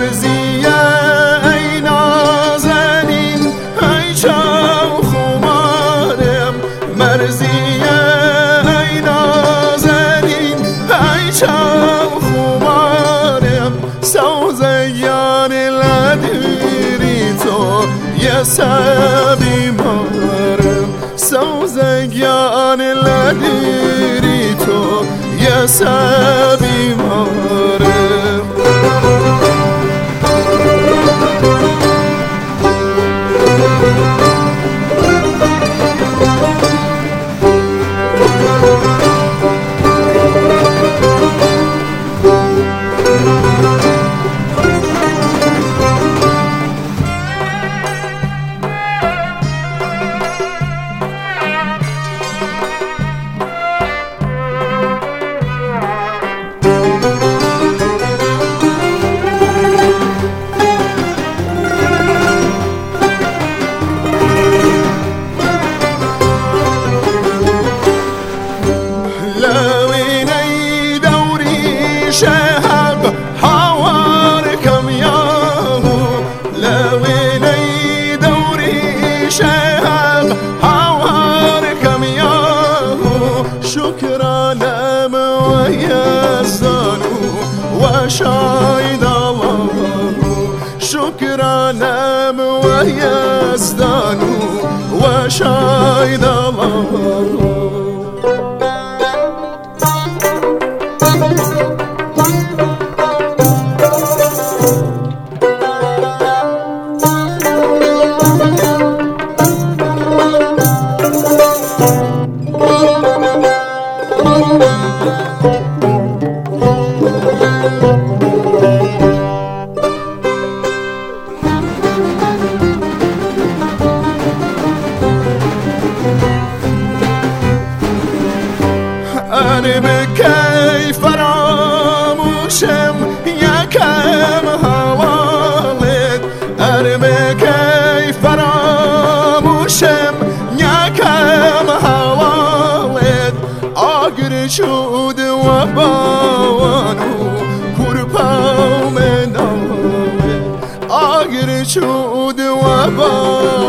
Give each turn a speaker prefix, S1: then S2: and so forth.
S1: مرزیه ای نازنین ای چاو خمارم مرزیه ای نازنین ای چاو خمارم سوزیان لدیری تو یه سبی مارم سوزیان لدیری تو یه سبی مارم شهب حواركم ياهو لويني دوري شهب حواركم ياهو شكرا لم ويزانو وشايد الله شكرا لم ويزدانو وشايد الله أنا بكي فراموشم يكم هوالد أنا بكي فراموشم يكم هوالد آگر شود و باوانو کرپاو من آگر شود و باوانو